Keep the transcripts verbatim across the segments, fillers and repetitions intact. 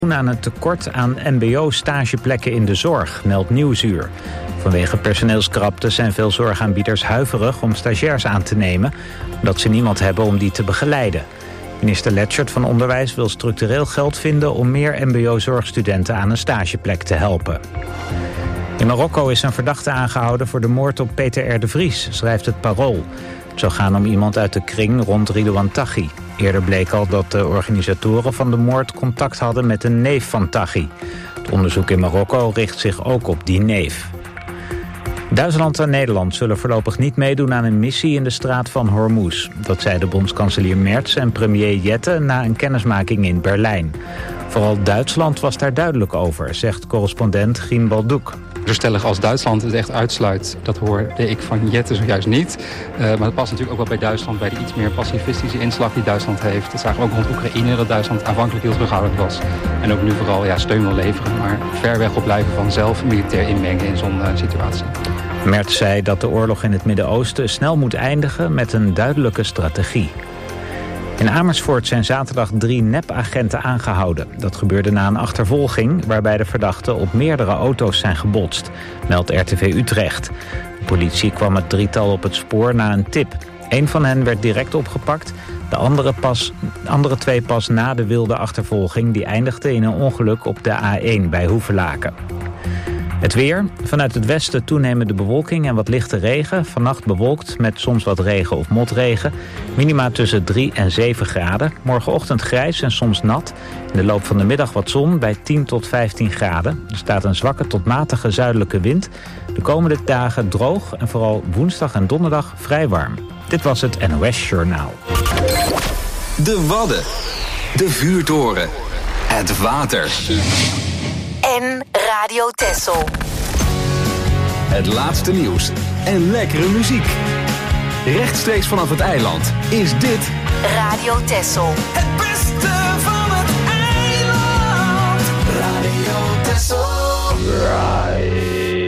aan het tekort aan mbo-stageplekken in de zorg, meldt Nieuwsuur. Vanwege personeelskrapte zijn veel zorgaanbieders huiverig om stagiairs aan te nemen, omdat ze niemand hebben om die te begeleiden. Minister Letchert van Onderwijs wil structureel geld vinden om meer mbo-zorgstudenten aan een stageplek te helpen. In Marokko is een verdachte aangehouden voor de moord op Peter R. de Vries, schrijft het Parool. Het zou gaan om iemand uit de kring rond Ridouan Taghi. Eerder bleek al dat de organisatoren van de moord contact hadden met een neef van Taghi. Het onderzoek in Marokko richt zich ook op die neef. Duitsland en Nederland zullen voorlopig niet meedoen aan een missie in de straat van Hormuz. Dat zei de bondskanselier Merz en premier Jette na een kennismaking in Berlijn. Vooral Duitsland was daar duidelijk over, zegt correspondent Gien Baldoek. Zo stellig als Duitsland het echt uitsluit, dat hoorde ik van Jette zojuist niet. Uh, maar dat past natuurlijk ook wel bij Duitsland, bij de iets meer pacifistische inslag die Duitsland heeft. Dat zagen we ook rond Oekraïne, dat Duitsland aanvankelijk heel terughoudend was. En ook nu vooral ja, steun wil leveren, maar ver weg op blijven van zelf militair inmengen in zo'n uh, situatie. Merz zei dat de oorlog in het Midden-Oosten snel moet eindigen met een duidelijke strategie. In Amersfoort zijn zaterdag drie nepagenten aangehouden. Dat gebeurde na een achtervolging waarbij de verdachten op meerdere auto's zijn gebotst, meldt R T V Utrecht. De politie kwam het drietal op het spoor na een tip. Eén van hen werd direct opgepakt, de andere, pas, de andere twee pas na de wilde achtervolging, die eindigde in een ongeluk op de A één bij Hoevelaken. Het weer. Vanuit het westen toenemende bewolking en wat lichte regen. Vannacht bewolkt met soms wat regen of motregen. Minima tussen drie en zeven graden. Morgenochtend grijs en soms nat. In de loop van de middag wat zon bij tien tot vijftien graden. Er staat een zwakke tot matige zuidelijke wind. De komende dagen droog en vooral woensdag en donderdag vrij warm. Dit was het N O S Journaal. De Wadden. De vuurtoren. Het water. En Radio Texel. Het laatste nieuws en lekkere muziek. Rechtstreeks vanaf het eiland is dit Radio Texel. Het beste van het eiland. Radio Texel. Right.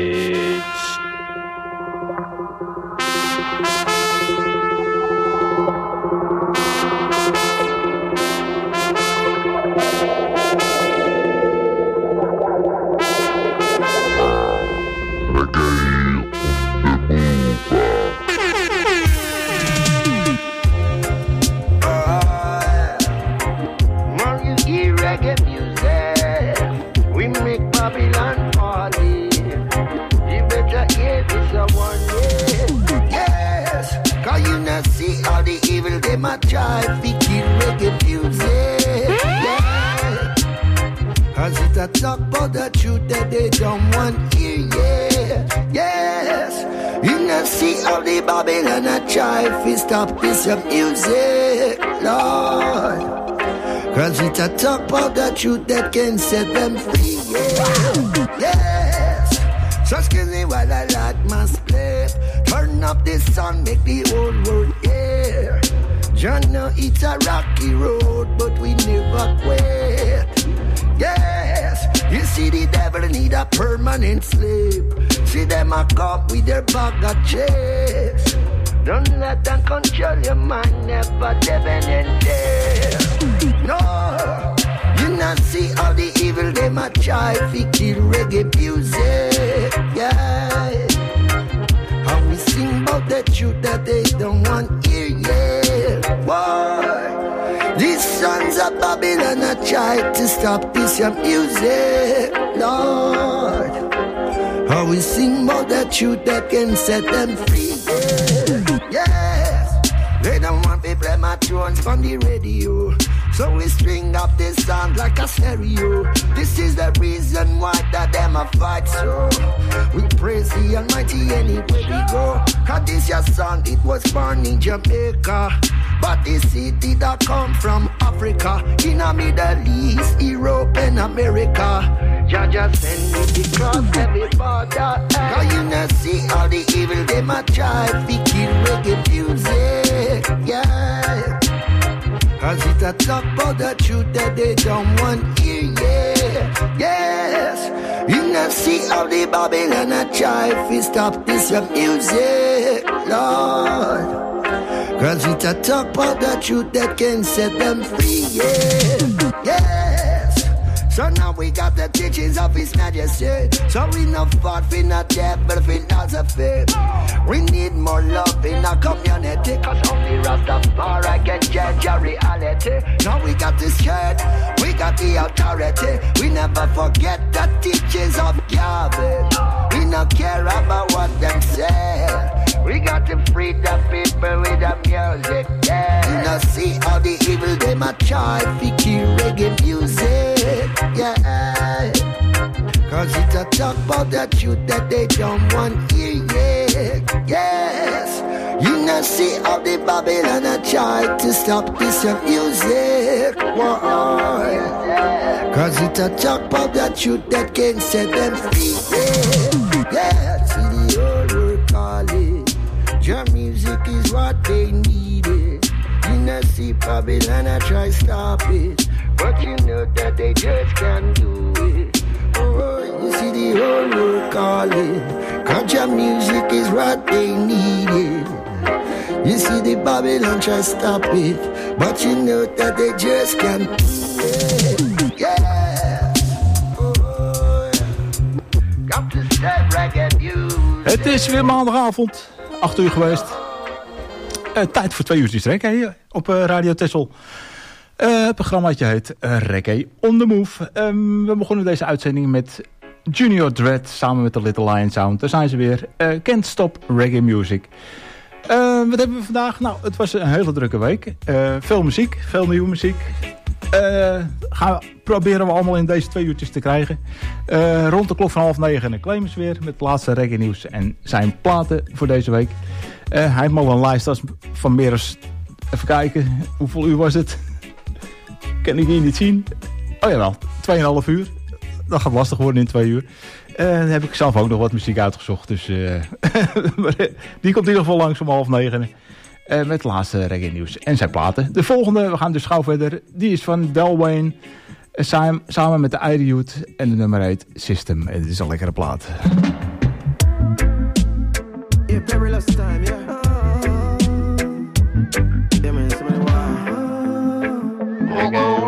My drive, we keep reggae music, yeah. Cause it's a talk about the truth that they don't want hear, yeah. Yes, you not see how the Babylon a drive, we stop this music, Lord. Cause it's a talk about the truth that can set them free, yeah. Yes, so excuse me while I light my split. Turn up the sun, make the whole world hear. You know it's a rocky road, but we never quit. Yes, you see the devil need a permanent sleep. See them a come with their bag of chips. Don't let them control your mind, never living in there. No, you not see all the evil them a try to kill reggae music. Yeah, how we sing about the truth that they don't want hear, yeah. Why? These sons of Babylon are trying to stop this your music, Lord. How we sing about the truth that can set them free, yeah. Yes, they don't want to play my tunes on the radio, so we string up this sound like a stereo. This is the reason why that them a fight so. We praise the Almighty anywhere we go. Cause this your sound, it was born in Jamaica, but this city that come from Africa, in a Middle East, Europe and America. Jah just send me the cross every border. Cause you not see all the evil they might try to kill reggae music, yeah. Cause it's a talk about the truth that they don't want hear, yeah. Yes, you not see how the Babylon a try to stop this music, Lord. Cause it's a talk about the truth that can set them free, yeah. Yes, So now we got the teachings of His Majesty. So we not fought, we not devil, philosophy. We need more love in our community, cause only Rastafari can judge our reality. Now we got the skirt, we got the authority. We never forget the teachings of Yahweh. We not care about what them say. We got to free the people with the music, yeah. You know see all the evil they might try to kill reggae music, yeah. Cause it's a talk about the truth that they don't want to hear, yeah. Yes. You know see how the Babylon are try to stop this music, why? Cause it's a talk about the truth that can set them free, yeah. Yeah. See the old world calling. Your music is what they needed. You know see Babylon I try stop it, but you know that they just can't do it. Oh, you see the whole world calling, cause your music is what they needed. You see the Babylon try stop it, but you know that they just can't do it. Yeah. Oh, yeah. Got to step reggae music. Het is weer maandagavond. acht uur geweest. Uh, tijd voor twee uurtjes reggae op uh, Radio Texel. Uh, het programmaatje heet uh, Reggae on the Move. Um, we begonnen deze uitzending met Junior Dread samen met de Little Lion Sound. Daar zijn ze weer. Uh, Can't Stop Reggae Music. Uh, wat hebben we vandaag? Nou, het was een hele drukke week. Uh, veel muziek, veel nieuwe muziek. Uh, gaan we, proberen we allemaal in deze twee uurtjes te krijgen. Uh, rond de klok van half negen en Clemens weer met het laatste reggae nieuws en zijn platen voor deze week. Uh, hij heeft al een lijst van meer dan... Even kijken, hoeveel uur was het? Kan ik hier niet zien. Oh jawel, tweeënhalf uur. Dat gaat lastig worden in twee uur. Uh, dan heb ik zelf ook nog wat muziek uitgezocht. Dus uh, die komt in ieder geval langs om half negen. Uh, met het laatste reggae nieuws en zijn platen. De volgende, we gaan dus gauw verder. Die is van Del Wayne. Uh, samen, samen met de Ida Youth. En de nummer heet System. En het is een lekkere plaat. Yeah, perilous time, yeah. Yeah, man, somebody wow. Reggae.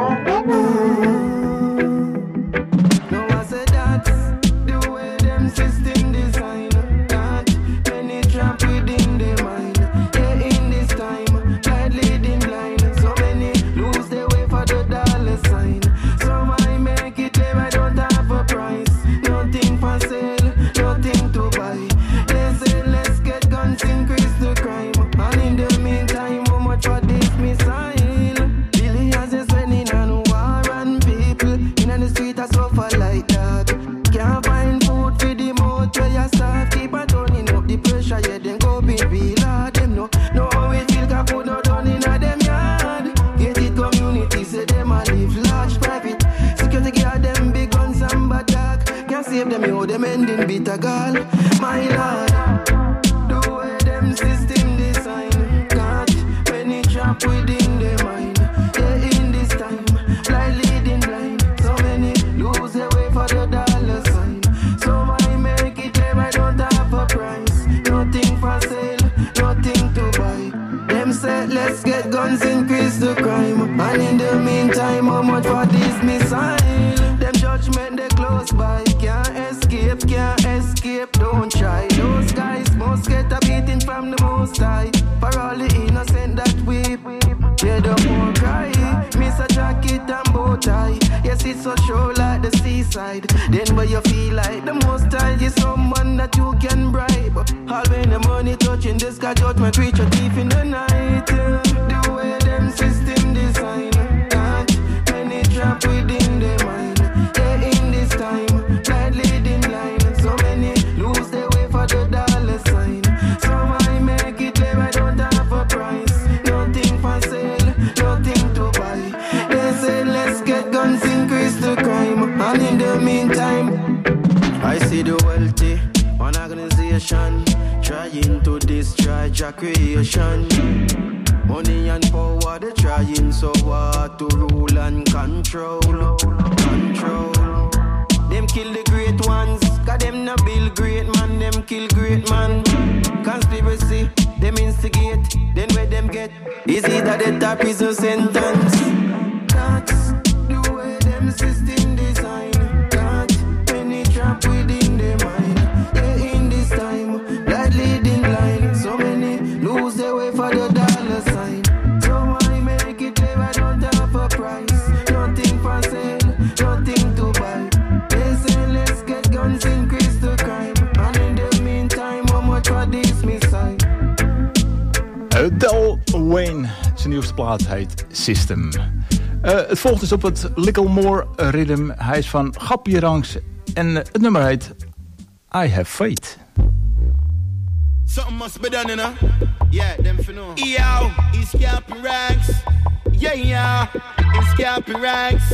Bitter girl, my lord. The way them system design, God, when it trap within their mind. Yeah, in this time, like leading blind. So many lose their way for the dollar sign. So I make it clear I don't have a price. Nothing for sale, nothing to buy. Them say let's get guns, increase the crime. And in the meantime, how much for this missile? Them judgment they close by, can't escape, can't escape, don't try. Those guys must get a beating from the most high. For all the innocent that weep, they don't want cry. Miss a jacket and bow tie. Yes, it's so show like the seaside. Then where you feel like the most high is someone that you can bribe. All when the money touching this guy judgment reach a thief in the night. The way them system design, can't any trap within their mind. Time, blind leading line. So many lose their way for the dollar sign. So I make it clear I don't have a price. Nothing for sale, nothing to buy. They say let's get guns, increase the crime. And in the meantime, I see the wealthy, one organization trying to destroy your creation. Money and power they trying so hard to rule and control. Control. Them kill the great ones, cause them no build great man, them kill great man. Conspiracy, them instigate, then where them get, is either death or prison sentence. That's the way them system design. nieuwste plaat heet System. Uh, het volgt dus op het Licklemore Rhythm. Hij is van Gappie Ranks en uh, het nummer heet I Have Faith. Something must be done, you know. Yeah, them for know. Yo, he's Gappie Ranks. Yeah, yeah, he's Gappie Ranks.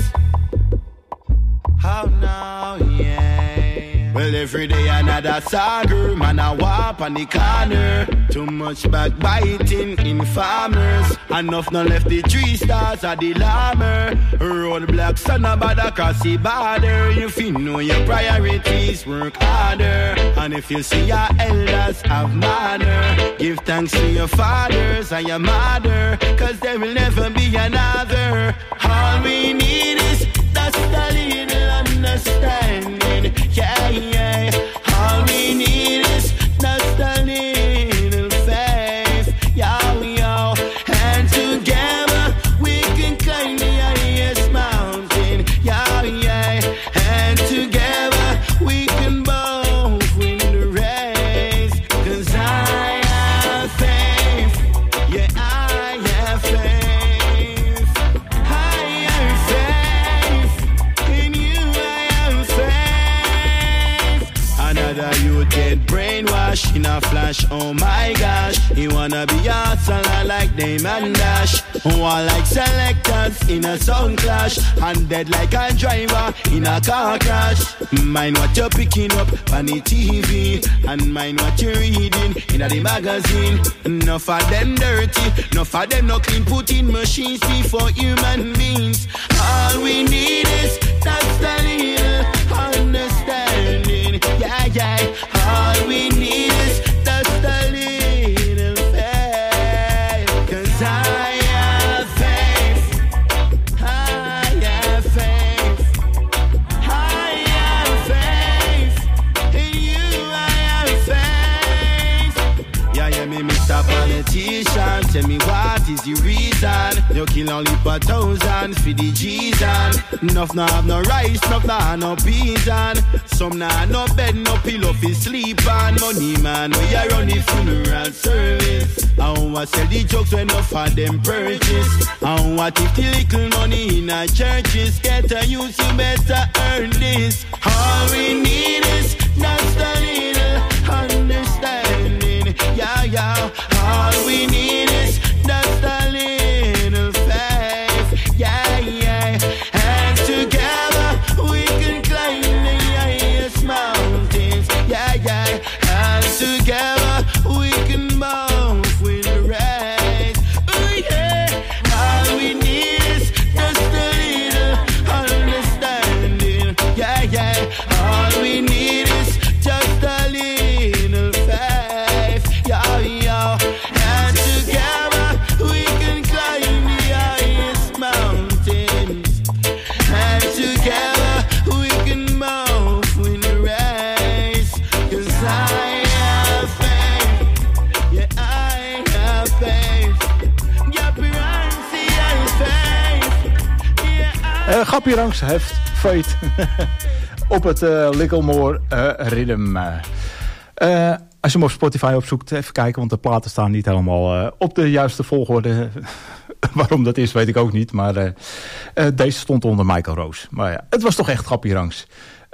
How now, yeah. Well, every day another saga, man a walk on the corner. Too much backbiting in farmers. Enough no left the three stars of the llamer. Road black son about across the border. You feel know your priorities, work harder. And if you see your elders have manner, give thanks to your fathers and your mother, cause there will never be another. All we need is just a little understanding. Yeah, yeah. All we need is just a little faith. Yo, yo. And together we can climb the highest mountain. Yo, yeah. And together we can both win the race. Cause I have faith. Yeah, I have faith. I have faith. In you I have faith. Another youth get brainwashed in a flash, oh my gosh. He wanna be a hustler like Damon Dash. One like selectors in a sound clash. And dead like a driver in a car crash. Mind what you're picking up on the T V. And mind what you're reading in the magazine. Enough of them dirty, enough of them no clean. Putting machines before human beings. All we need is just a little understanding. Yeah, yeah. All we need is just a little faith. Cause I have faith. I have faith. I have faith. In you I have faith. Yeah, yeah, me Mister Politician. Tell me what is the reason you kill only per thousands for the G's and enough now have no rice, enough now have no peas and some now have no bed, no pillow for sleep and money man, we are run the funeral service. And what sell the jokes when enough of them purchase? And what if the little money in our churches get a use, you better earn this. All we need is just a little understanding. Yeah, yeah. All we need is just a little faith. Yeah, yeah. And together we can climb the highest mountains. Yeah, yeah. And together we can both win the race. Oh, yeah. All we need is just a little understanding. Yeah, yeah. All we need is just a little faith. Yeah, yeah. And together we can climb the highest mountains. And together we can both win the race. Cause I have faith. Yeah, I have faith. Gappie Ranks, he has faith. Yeah, I... Uh, Gappie Ranks heeft faith op het uh, Licklemore uh, Rhythm. Uh, uh, als je hem op Spotify opzoekt, even kijken, want de platen staan niet helemaal uh, op de juiste volgorde. Waarom dat is, weet ik ook niet. Maar uh, uh, deze stond onder Michael Rose. Maar ja, het was toch echt Gappie Ranks.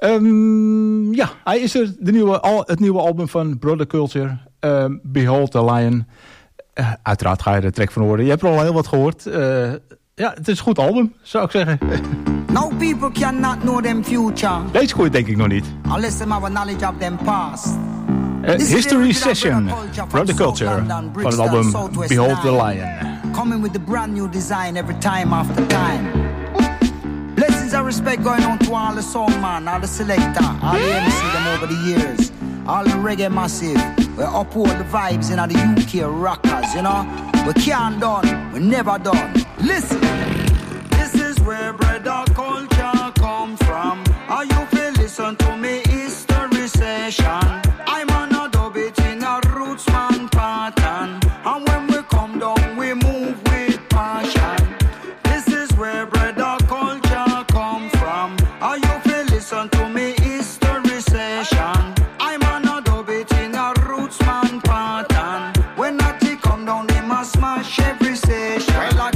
Um, ja, hij is er. De nieuwe, al, het nieuwe album van Brother Culture. Uh, Behold the Lion. Uh, uiteraard ga je de track van horen. Je hebt er al heel wat gehoord. Uh, ja, het is een goed album, zou ik zeggen. Now people cannot know them future. Deze gooi denk ik nog niet. Unless them have a knowledge of them past. Uh, History Session, Brother Culture, van het album Behold the Lion. Coming with the brand new design every time after time. Blessings and respect going on to all the song man, all the selector, all the M C them over the years, all the reggae massive. We uphold the vibes in the U K rockers, you know. We can't done, we never done. Listen. This is where Brother Culture come from. Are you feel listen to me history session? I'm on a dub it in a roots man pattern. And when we come down, we move with passion. This is where Brother Culture come from. Are you feel listen to me history session? I'm on a dub it in a roots man pattern. When I come down, they must smash every session. Well,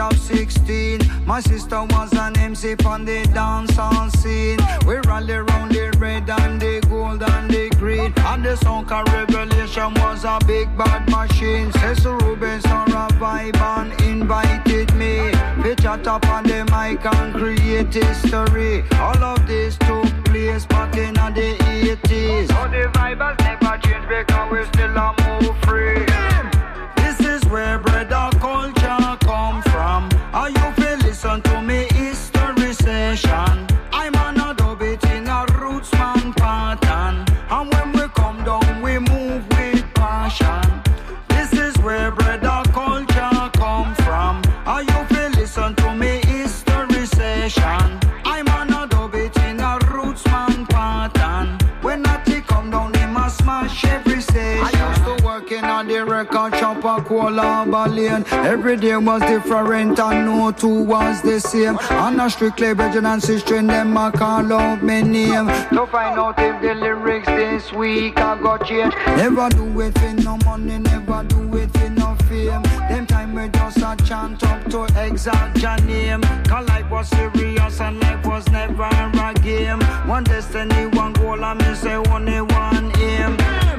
of sixteen. My sister was an M C on the dancehall scene. We rally round the red and the gold and the green. And the soca revelation was a big bad machine. Cecil Rubens or a vibe and invited me. We chat up on the mic and create history. All of this took place back in the eighties. So the vibe has never changed because we still a move free. This is where brother culture come from. Are you feel listen to me history session? I'm an dub it in a roots man pattern. And when we come down we move with passion. This is where brother culture come from. Are you feel listen to me history session? I'm an dub it in a roots man pattern. When I take come down they must smash every session. I used to work in on the record shop at Kuala Lane. Every day was different and no two was the same. And a strictly virgin and sister in them I call out my name. To find out if the lyrics this week I got change. Never do it for no money, never do it for no fame. Them time we just a chant up to exalt your name. Cause life was serious and life was never a game. One destiny, one goal and me say only one aim.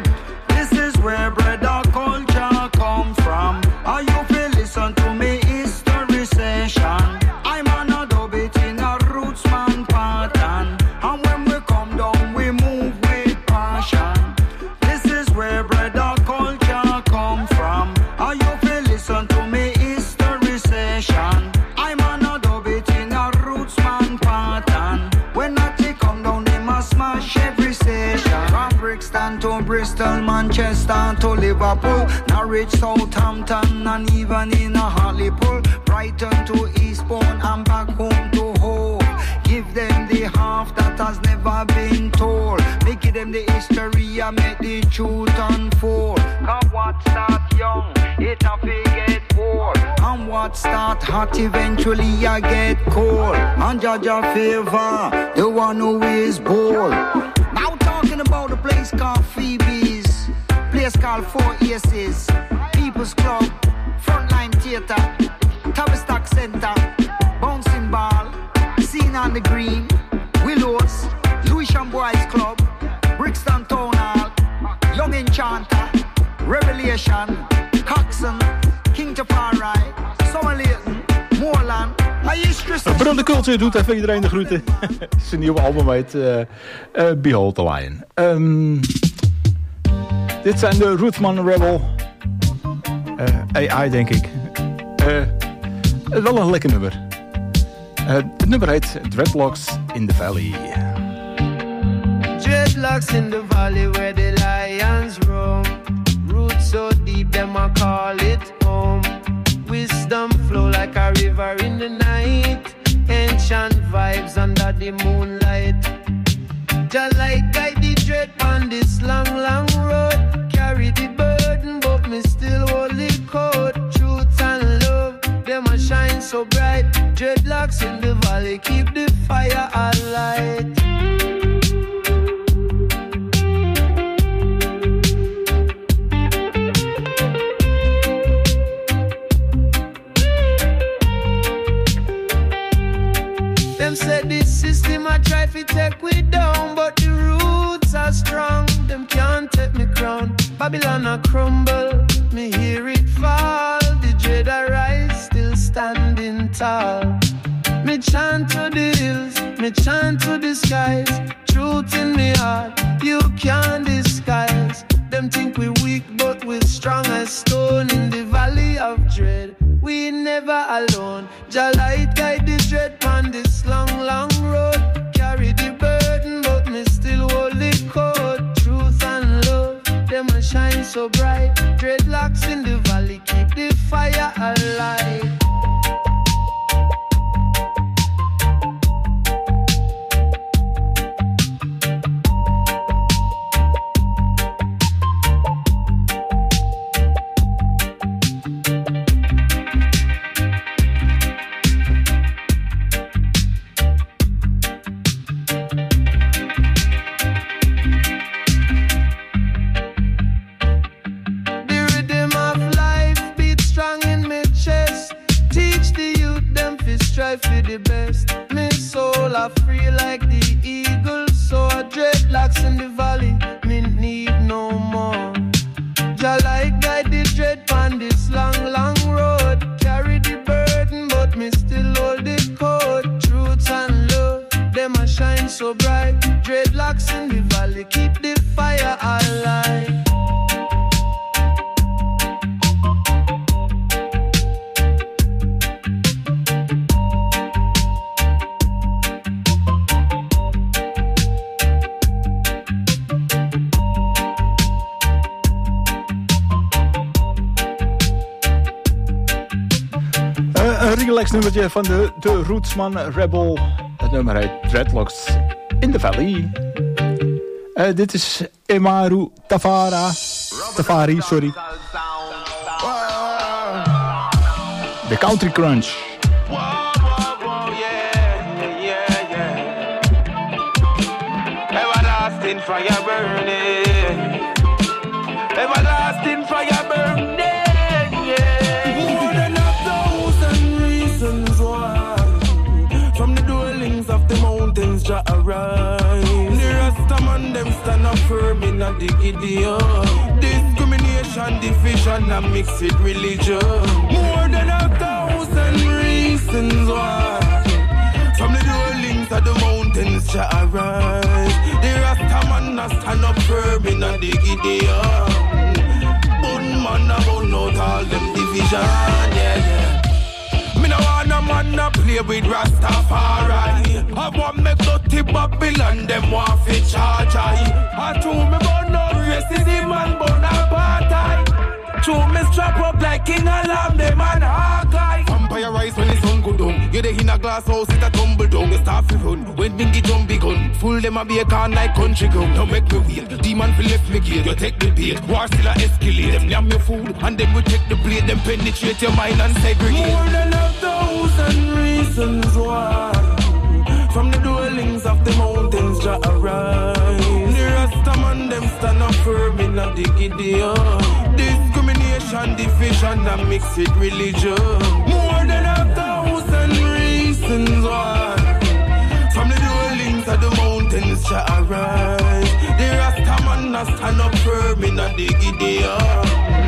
This is where brother culture come from. Are you feel listen to me history session? I'm an dub it in a roots man pattern. And when we come down we move with passion. This is where brother culture come from. Are you feel listen to me history session? I'm an dub it in a roots man pattern. When I take come down they must smash every session. From Brixton to Bristol, Manchester to Liverpool, Norwich, Southampton and even in a Hartlepool, Brighton to Eastbourne and back home to Hove. Give them the half that has never been told. Make them the history and make the truth unfold. Cause what start young, it a get old. And what start hot eventually I get cold. And judge a favor, the one who is bold. Now talking about the place called Phoebe's, place called Four Aces, People's Club, Frontline Theatre, Tavistock Centre, Bouncing Ball, Scene on the Green, Willows, Lewisham Boys Club, Brixton Town Hall, Young Enchanter, Revelation, Coxon, King Tafari, Summer Leighton, Moorland. Brunde Culture doet even iedereen de groeten. Zijn nieuwe album heet uh, uh, Behold the Lion. Um, dit zijn de Rootsman Rebel. Uh, A I denk ik. Uh, wel een lekker nummer. Uh, het nummer heet Dreadlocks in the Valley. Dreadlocks in the valley where the lions roam. Roots so deep them I call it home. Wisdom flow like a river in the night. Ancient vibes under the moonlight. Just like guide the dread on this long, long road. Carry the burden, but me still hold the code. Truth and love, them a shine so bright. Dreadlocks in the valley, keep the fire alight. Them said this system I try to take we down, but the roots are strong. Them can't take me crown. Babylon a crumble, me hear it fall. The dread a rise, still standing tall. Me chant to the hills, me chant to the skies. Truth in me heart, you can't disguise. Them think we weak, but we strong as stone. In the valley of dread, we never alone. Jah light guide the dread on this long, long road. Carry the burden, but me still hold the code. Truth and love, them a shine so bright. Dreadlocks in the valley, keep the fire alive. The rhythm of life beats strong in my chest. are free like the eagle. So I dreadlocks in the valley, me need no more. Jah like guide the dread on this long, long road. Carry the burden, but me still hold the code. Truth and love, them a shine so bright. Dreadlocks in the valley, keep the fire alive. Een relax nummertje van de, de Rootsman Rebel. Het nummer heet Dreadlocks in the Valley. Uh, dit is Emaru Tafara. Tafari, sorry. De Country Crunch. Everlasting fire burning. Everlasting fire burning. Jah arise. The Rastaman them stand up firm in a Gideon. Discrimination, division, and mix with religion. More than a thousand reasons why. From the dwellings of the mountains, Jah arise. The Rastaman a stand up firm in a Gideon. Bun man about not all them division, yeah yeah. Me no want no man to play with Rastafari. I want me dirty Babylon, them want fi charge I. I told me about no racism and Bonaparte. True me strap up like King Alarm, them and Hawkeye. Vampire rise when the sun go down. You dey in a glass house, it a tumble down. You start fi run, when bingy jump big gun. Full them a be a can like country ground. Don't make me wheel, demon fi left me gate. You take the bait, war still a escalate. Them yam your food, and them will take the blade. Them penetrate your mind and segregate. More than a thousand reasons why. From the dwellings of the mountains, Jah arise. The Rastaman them stand up firm in a Gideon. Discrimination, division, and mix with religion. More than a thousand reasons why. From the dwellings of the mountains, Jah arise. The Rastaman a stand up firm in a Gideon.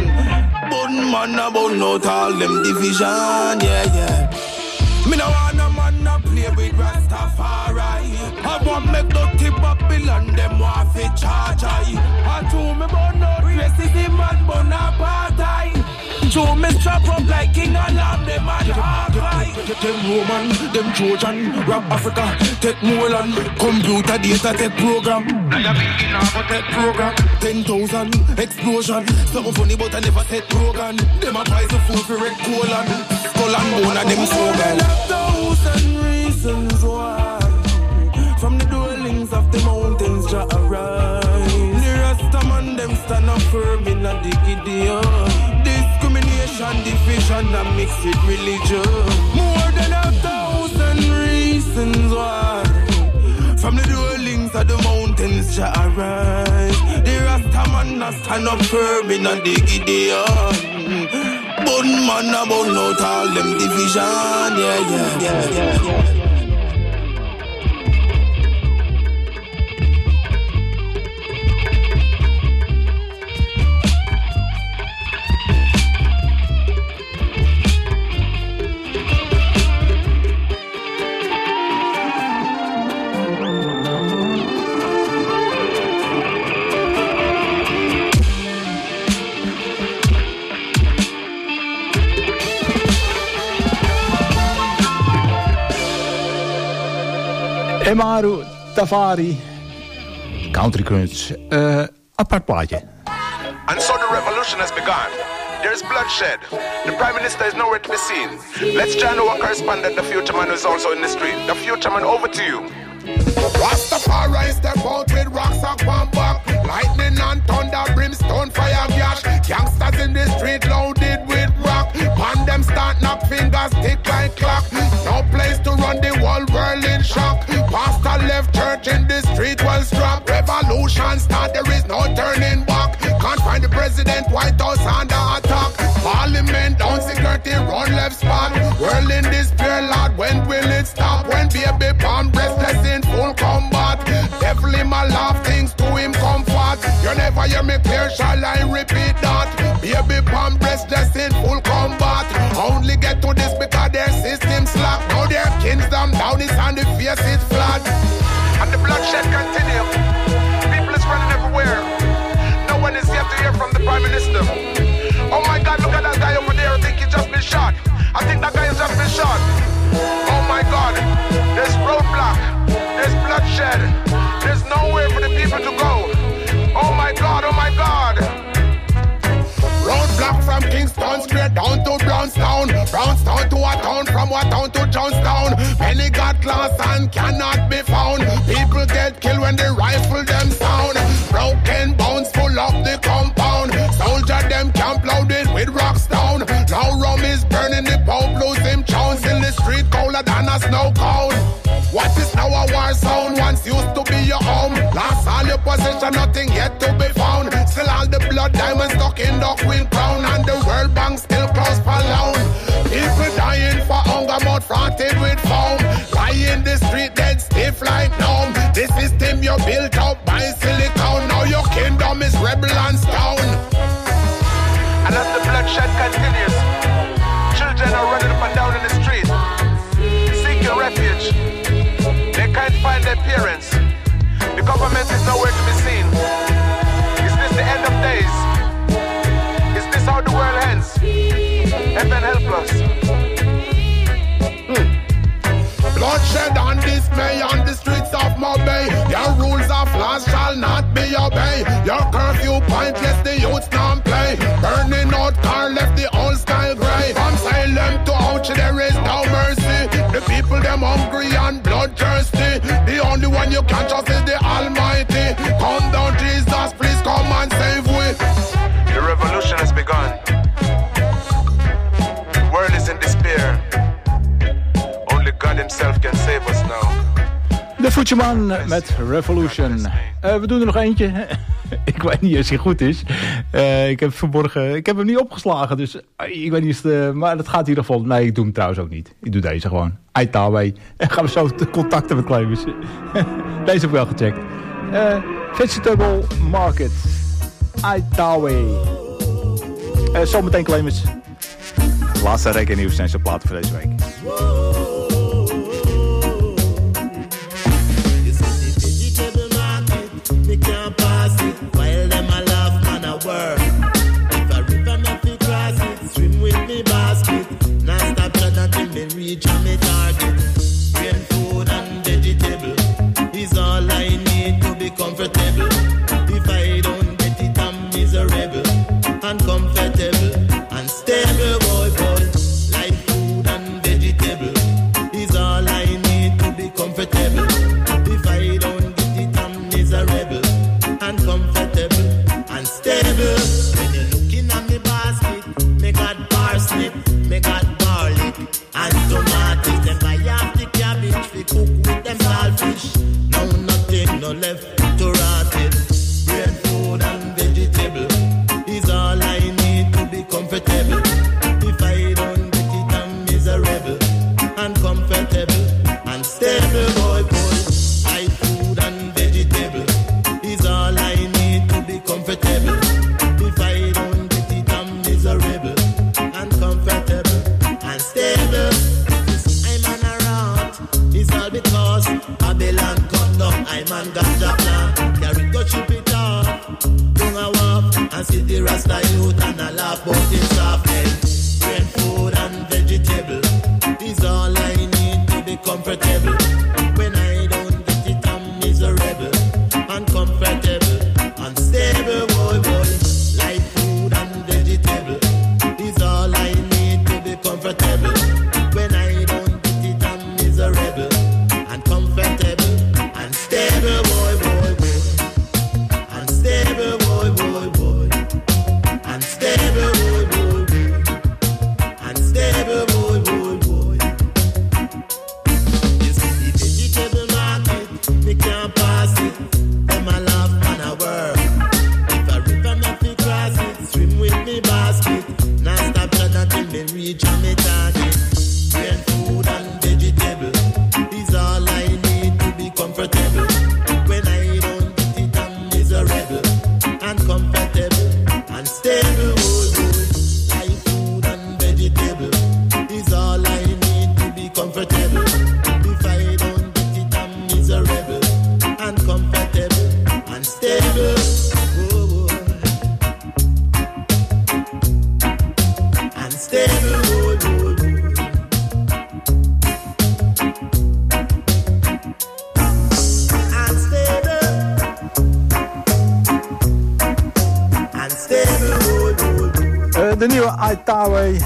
Bun man about not all them division, yeah yeah. Me no want no man to play with Rastafari. I want me dirty Babylon, them want fi charge I. I told me about no racism and Bonaparte. Show me strap up like King Alarm, them and Hawkeye. Them Roman, them Trojan, rap Africa, take more land. Computer data, take program. Like a big enough, take program. Ten thousand explosion. Something funny but I never set program. Them a price of food for red colon. Skull and bone and them slogan. A thousand reasons why. From the dwellings of the mountains, Jah arise. The Rastaman them stand up firm in a Gideon. Discrimination, division, and mix with religion. More than a thousand reasons why. From the dwellings of the mountains, Jah arise. The Rastaman a stand up firm in a Gideon. Bun man about not all them division, yeah yeah yeah yeah. yeah. Emaru Tafari. Country Crunch. Uh, apart plaatje. And so the revolution has begun. There is bloodshed. The Prime Minister is nowhere to be seen. Let's join our correspondent, the Future Man, who is also in the street. The Future Man, over to you. Rastafari step out with rocks and palm back. Lightning and thunder, brimstone, fire gash. Gangsters in the street loaded with rock. Pan them start knock fingers, tick like clock. No place to run, the whole world in shock. Pastor left church in the street well strapped. Revolution start, there is no turning back. Can't find the president, White House under attack. Parliament down, security run left spot. World in despair, Lord, when will it stop? When baby palm breastless me clear, shall I repeat that? Baby palm breast just in full combat. Only get to this because their system slack. Now their kingdom down is on the face is flat. And the bloodshed continue. People is running everywhere. No one is yet to hear from the Prime Minister. Oh my God, look at that guy over there. I think he just been shot. I think that guy has just been shot. Oh my God, there's roadblock. There's bloodshed. There's nowhere for the people to go. Oh my God, oh my God. Roadblock from Kingston straight down to Brownstown. Brownstown to a town, from a town to Johnstown. Many got lost and cannot be found. People get killed when they rifle them sound. Broken bones full up the compound. Soldier them camp loaded with rocks down. Now rum is burning, the Pope lose him chance. In the street colder than a snow cone. What is now a war zone? Once used to be your home. Lost all your possession, nothing yet to be found. Still all the blood diamonds stuck in the queen crown. And the World Bank still close for loan. People dying for hunger, mouth fronted with foam. Lie in the street dead stiff like gnome. The system you built up by silicone. Now your kingdom is rebel and stone. And as the bloodshed continues, children are running up and down in the street, seeking refuge. They can't find their parents. The government is nowhere to be seen. Is this the end of days? Is this how the world ends? Heaven help us. Hmm. Bloodshed and dismay on the streets of Mobay. Your rules of law shall not be obeyed. Your curfew pointless, the youths not play. Burning out car left the whole sky grey. From Salem to Ouch there is no mercy. The people them hungry and bloodthirsty. The only one you can trust is the Almighty. Come down Jesus, please come and save we. The revolution has begun. The world is in despair. Only God himself can save us now. De Fujiman met Revolution. Uh, we doen er nog eentje. Ik weet niet of hij goed is. Uh, ik heb verborgen. Ik heb hem niet opgeslagen, dus uh, ik weet niet. Uh, maar dat gaat in ieder geval. Nee, ik doe hem trouwens ook niet. Ik doe deze gewoon. Aitawe. En gaan we zo contacten met Clemens. Deze heb ik wel gecheckt. Uh, Vegetable Market. Aitawe. Uh, zometeen Clemens. Laatste reggae nieuws zijn zijn platen voor deze week. Me can't pass it while them a laugh, man a work. If a river me fi cross it, swim with me basket. Now stop trying until me reach on me target. Grain, food and vegetable is all I need to be comfortable. If I don't get it, I'm miserable. Uncomfortable and stable, boy, boy. Like food and vegetable is all I need to be comfortable. If I don't get it, I'm miserable. And comfortable and stable. When you're looking at me basket, me got parsnip, me got garlic and tomatoes. Then buy off the cabbage, we cook with them saltfish. Now nothing no left to rot it. Bread, food and vegetable is all I need to be comfortable. If I don't get it, I'm miserable and comfortable and stable, boy, boy. I food and vegetable is all I need to be comfortable. If I don't get it, I'm miserable and comfortable and stable. I'm on a rant, it's all because Babylon cut down. I'm on ganja plan. Carry go chip it off, bring a walk and see the Rasta youth and a laugh about the soft head. Grain, food and vegetable is all I need to be comfortable. When I don't get it, I'm miserable. Uncomfortable, unstable, boy, boy. Like food and vegetable is all I need to be comfortable. When I don't get it, I'm miserable. Uncomfortable, unstable, boy, boy, boy. Unstable, boy, boy, boy. Unstable, boy, boy, boy. De nieuwe Highway.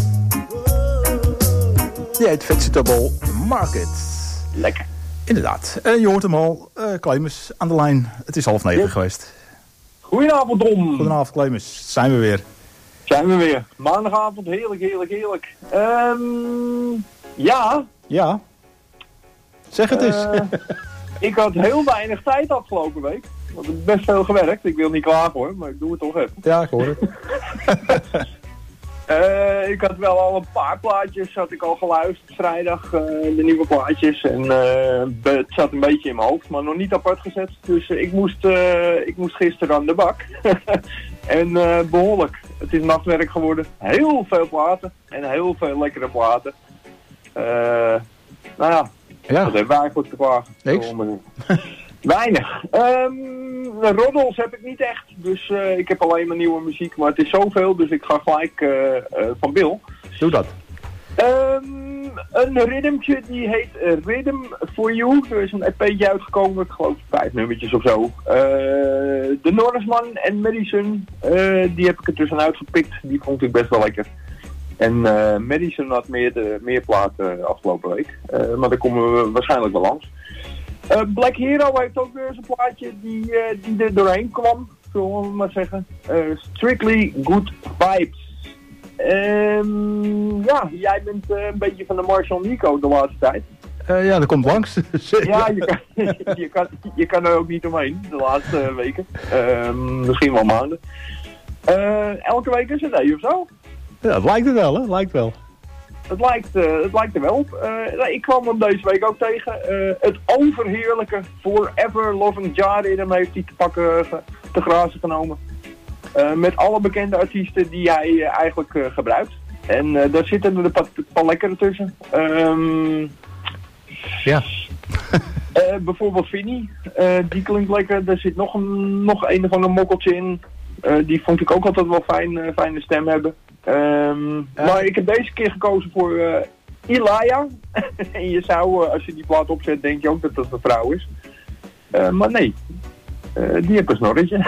Die heet Vegetable Market. Lekker. Inderdaad. Uh, je hoort hem al. Uh, Clemens aan de lijn. Het is half negen ja. geweest. Goedenavond, Dom. Goedenavond, Clemens. Zijn we weer. Zijn we weer. Maandagavond. Heerlijk, heerlijk, heerlijk. Um, ja. Ja. Zeg het eens. Uh, ik had heel weinig tijd afgelopen week. Ik heb best veel gewerkt. Ik wil niet klagen hoor, maar ik doe het toch even. Ja, ik hoor het. uh, ik had wel al een paar plaatjes, had ik al geluisterd vrijdag, uh, de nieuwe plaatjes. En uh, het zat een beetje in mijn hoofd, maar nog niet apart gezet. Dus uh, ik, moest, uh, ik moest gisteren aan de bak. en uh, behoorlijk. Het is nachtwerk geworden. Heel veel platen en heel veel lekkere platen. Uh, nou ja, ja. wat hebben we eigenlijk te klagen? Niks. Weinig. Um, roddels heb ik niet echt, dus uh, ik heb alleen maar nieuwe muziek, maar het is zoveel, dus ik ga gelijk uh, uh, van Bill. Doe dat. Um, een rhythmtje die heet uh, Rhythm for You. Er is een E P'tje uitgekomen, ik geloof vijf nummertjes of zo. Uh, de Norrisman en Madison, uh, die heb ik er tussenuit gepikt, die vond ik best wel lekker. En uh, Madison had meer, de, meer platen afgelopen week, uh, maar daar komen we waarschijnlijk wel langs. Uh, Black Hero heeft ook weer eens een plaatje die, uh, die er doorheen kwam, zullen we maar zeggen. Uh, Strictly Good Vibes. Um, ja, jij bent uh, een beetje van de Marshall Nico de laatste tijd. Uh, ja, dat komt langs. ja, je kan, je, kan, je kan er ook niet omheen de laatste uh, weken. Uh, misschien wel maanden. Uh, elke week is het een of zo. Ja, het lijkt er wel, hè? Lijkt wel. Het lijkt, uh, het lijkt er wel op. Uh, ik kwam hem deze week ook tegen. Uh, het overheerlijke Forever Loving Jaredum heeft hij te pakken, uh, te grazen genomen. Uh, met alle bekende artiesten die hij uh, eigenlijk uh, gebruikt. En uh, daar zitten er een paar, paar lekkere tussen. Um, ja. uh, bijvoorbeeld Vinnie. Uh, die klinkt lekker. Er zit nog een, nog een van een mokkeltje in. Uh, die vond ik ook altijd wel fijn, uh, fijne stem hebben. Um, ja. Maar ik heb deze keer gekozen voor uh, Ilaya. En je zou, uh, als je die plaat opzet, denk je ook dat dat een vrouw is. Uh, maar nee, uh, die heeft een snorretje.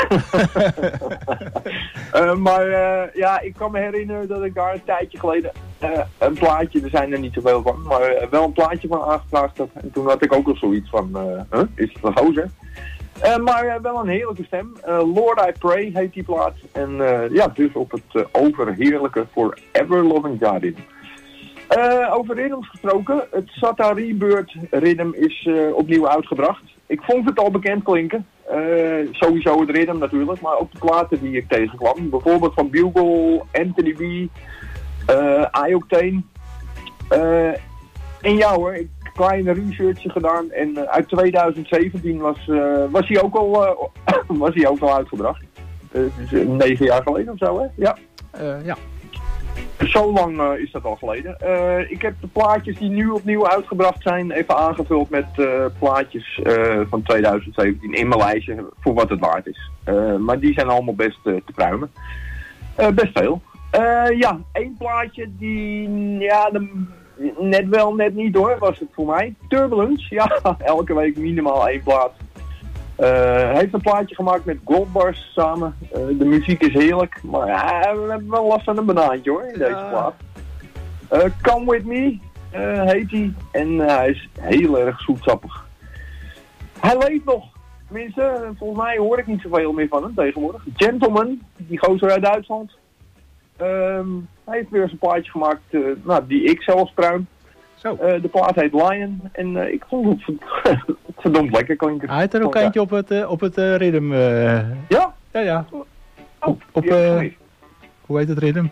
uh, maar uh, ja, ik kan me herinneren dat ik daar een tijdje geleden uh, een plaatje, er zijn er niet zoveel van, maar uh, wel een plaatje van aangevraagd had. En toen had ik ook al zoiets van, uh, huh? Is het een gozer? Uh, maar uh, wel een heerlijke stem. Uh, Lord I Pray heet die plaat. En uh, ja, dus op het uh, overheerlijke Forever Loving Jaredum. Uh, over rhythms gesproken. Het Sata Rebirth Rhythm is uh, opnieuw uitgebracht. Ik vond het al bekend klinken. Uh, sowieso het rhythm natuurlijk. Maar ook de platen die ik tegenkwam. Bijvoorbeeld van Bugle, Anthony B, uh, I-Octane. Uh, en ja hoor, ik kleine researchje gedaan en uh, uit twintig zeventien was, uh, was, hij ook al, uh, was hij ook al uitgebracht. Uh, dus uh, negen jaar geleden of zo, hè? Ja. Uh, ja. Zo lang uh, is dat al geleden. Uh, ik heb de plaatjes die nu opnieuw uitgebracht zijn even aangevuld met uh, plaatjes uh, van twintig zeventien in mijn lijstje voor wat het waard is. Uh, maar die zijn allemaal best uh, te pruimen. Uh, best veel. Uh, ja, één plaatje die, ja, de, net wel, net niet hoor, was het voor mij. Turbulence, ja, elke week minimaal één plaat. Uh, hij heeft een plaatje gemaakt met Goldbars samen. Uh, de muziek is heerlijk, maar ja, we hebben wel last van een banaantje hoor, in deze ja. plaat. Uh, Come With Me uh, heet hij en uh, hij is heel erg zoetsappig. Hij leeft nog, tenminste, volgens mij hoor ik niet zoveel meer van hem tegenwoordig. Gentleman, die gozer uit Duitsland. Um, hij heeft weer eens een plaatje gemaakt, uh, nou, die ik zelfs pruim. Zo. Uh, de plaat heet Lion en uh, ik vond het verdomd lekker klinken. Hij heeft er ook eentje op het, uh, op het uh, ritme. Uh... Ja? Ja, ja. Oh, op, op, uh, hoe heet het ritme?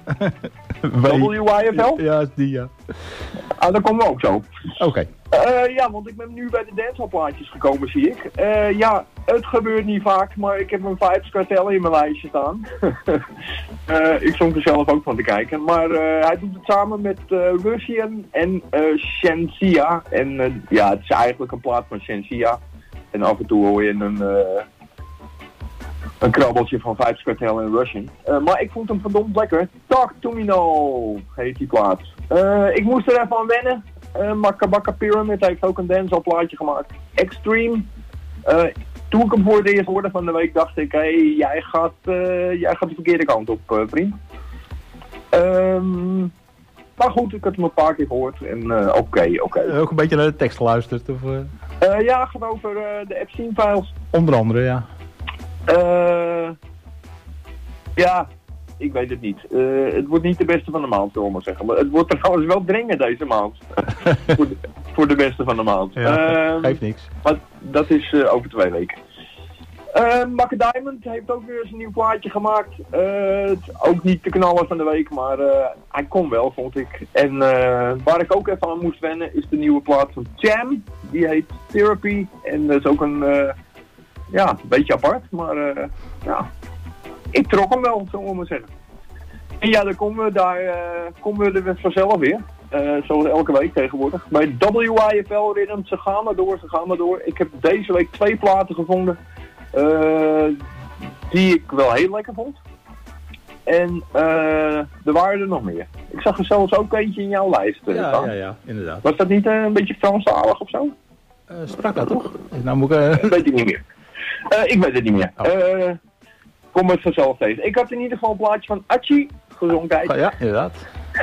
W Y F L? Ja, die ja. Ah, daar komen we ook zo. Oké. Okay. Uh, ja, want ik ben nu bij de dancehall plaatjes gekomen, zie ik. Uh, ja, het gebeurt niet vaak, maar ik heb een Vibes Cartel in mijn lijstje staan. uh, ik stond er zelf ook van te kijken. Maar uh, hij doet het samen met uh, Russian en uh, Shensia. En uh, ja, het is eigenlijk een plaat van Shensia. En af en toe hoor je een, uh, een krabbeltje van Vibes Cartel en Russian. Uh, maar ik vond hem verdomd lekker. Talk to Me Now heet die plaat. Uh, ik moest er even aan wennen. Uh, Makabaka Pyramid heeft ook een dancehall plaatje gemaakt. Extreme. Uh, toen ik hem voor het eerst hoorde van de week dacht ik, hé, hey, jij, gaat, uh, jij gaat de verkeerde kant op, uh, vriend. Um, maar goed, ik had hem een paar keer gehoord en oké, uh, oké. Okay, okay. Ook een beetje naar de tekst geluisterd? Of, uh... Uh, ja, het gaat over uh, de Epstein-files. Onder andere, ja. Uh, ja, ik weet het niet. Uh, het wordt niet de beste van de maand, zullen we maar zeggen. Maar het wordt trouwens wel dringen deze maand. voor, de, voor de beste van de maand. Ja, uh, geeft niks. Maar dat is uh, over twee weken. Uh, Macca Diamond heeft ook weer eens een nieuw plaatje gemaakt. Uh, het, ook niet de knaller van de week, maar uh, hij kon wel, vond ik. En uh, waar ik ook even aan moest wennen is de nieuwe plaat van Cham. Die heet Therapy. En dat is ook een, uh, ja, een beetje apart, maar uh, ja, ik trok hem wel, zullen we maar zeggen. En ja, dan komen we daar, uh, komen we er vanzelf weer. Uh, zoals elke week tegenwoordig. Bij W I F L Rhythm, ze gaan maar door, ze gaan maar door. Ik heb deze week twee platen gevonden. Uh, die ik wel heel lekker vond. En uh, er waren er nog meer. Ik zag er zelfs ook eentje in jouw lijst uh, ja, staan. Ja, ja, inderdaad. Was dat niet uh, een beetje Franstalig of zo? Uh, sprak dat toch? Nou moet ik... Uh... Dat weet ik niet meer. Uh, ik weet het niet meer. Oh. Uh, kom het vanzelf tegen. Ik had in ieder geval een plaatje van Achi, gezondheid. Oh, ja, inderdaad.